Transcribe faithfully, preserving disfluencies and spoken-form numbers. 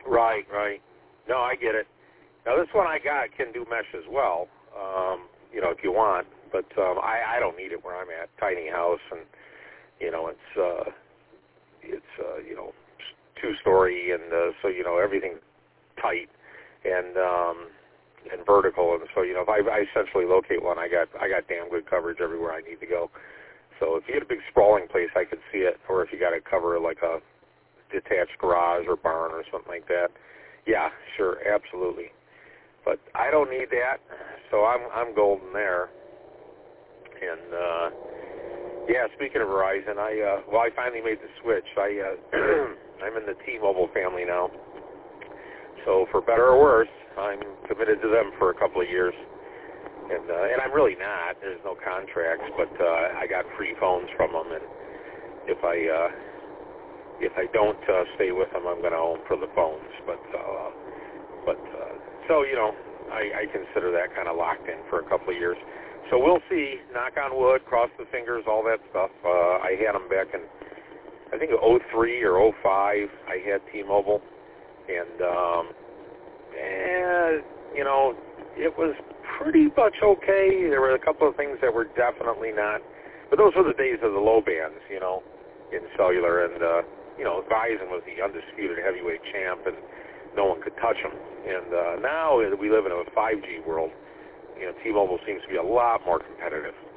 Right, right. No, I get it. Now, this one I got can do mesh as well, um, you know, if you want. But um, I, I don't need it where I'm at. Tiny house, and, you know, it's, uh, it's uh, you know, two-story, and uh, so, you know, everything's tight and um, and vertical. And so, you know, if I, I essentially locate one, I got I got damn good coverage everywhere I need to go. So if you get a big sprawling place, I could see it. Or if you got to cover like a detached garage or barn or something like that, yeah, sure, absolutely. But I don't need that, so I'm I'm golden there. And uh, yeah, speaking of Verizon, I uh, well, I finally made the switch. I uh, I'm in the T-Mobile family now. So for better or worse, I'm committed to them for a couple of years. And uh, and I'm really not. There's no contracts, but uh, I got free phones from them, and if I uh, if I don't uh, stay with them, I'm going to owe them for the phones. But uh, but uh, so you know, I, I consider that kind of locked in for a couple of years. So we'll see. Knock on wood, cross the fingers, all that stuff. Uh, I had them back in I think oh three or oh five. I had T-Mobile, and um, and you know, it was pretty much okay. There were a couple of things that were definitely not, but those were the days of the low bands, you know, in cellular, and uh, you know, Verizon was the undisputed heavyweight champ, and no one could touch them. And uh, now we live in a five G world. You know, T-Mobile seems to be a lot more competitive.